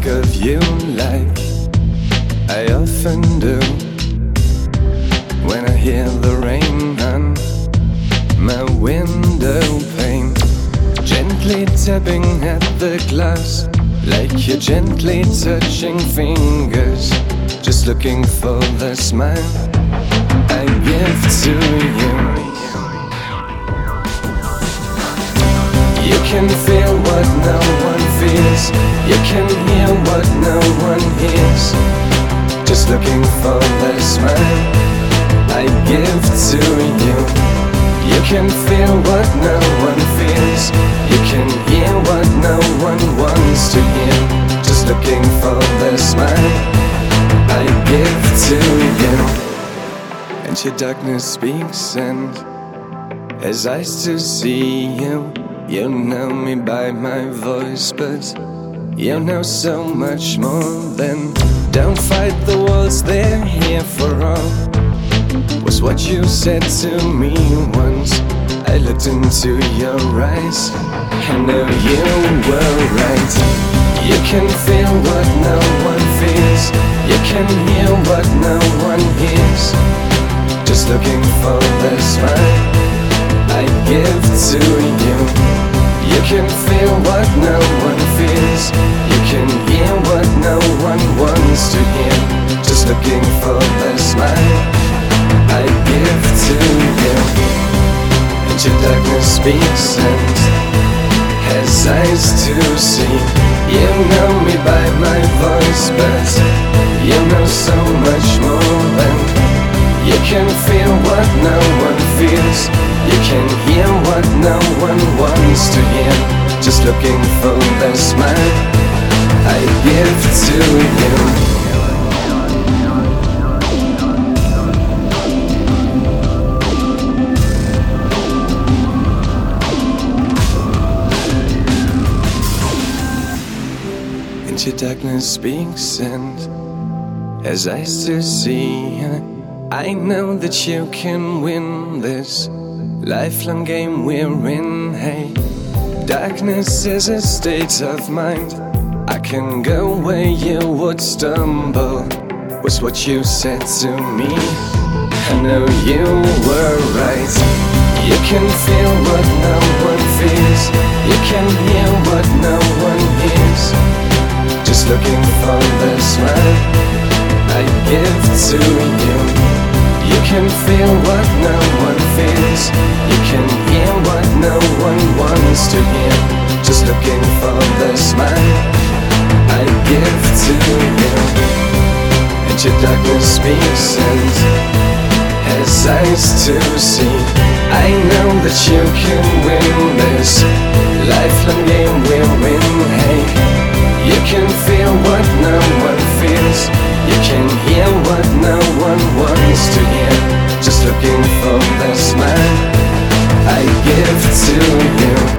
think of you like I often do when I hear the rain on my window pane, gently tapping at the glass like you're gently touching fingers, just looking for the smile I give to you. You can feel what no one feels, you can hear what no one hears, just looking for the smile I give to you. You can feel what no one feels, you can hear what no one wants to hear, just looking for the smile I give to you. And your darkness speaks and has eyes to see you. You know me by my voice, but you know so much more than don't fight the wars, they're here for all, was what you said to me once. I looked into your eyes, I know you were right. You can feel what no one feels, you can hear what no one hears, just looking for the smile I give to you. You can feel what no one feels, you can hear what no one wants to hear, just looking for the smile I give to you. And your darkness speaks and has eyes to see. You know me by my voice, but you know so much more than you can feel what no one feels, you can hear what no one wants to hear, just looking for the smile I give to you. And your darkness speaks and has eyes to see. I know that you can win this lifelong game we're in. Hey, darkness is a state of mind. I can go where you would stumble, was what you said to me. I know you were right. You can feel what no one feels, you can hear what no one hears, just looking for the smile I give to you. You can feel what no one feels, you can hear what no one wants to hear, just looking for the smile I give to you. And your darkness speaks and has eyes to see. I know that you can win this lifelong game we're in. Hey, you can feel what no one feels, you can hear what no one wants to hear, just looking for the smile I give to you.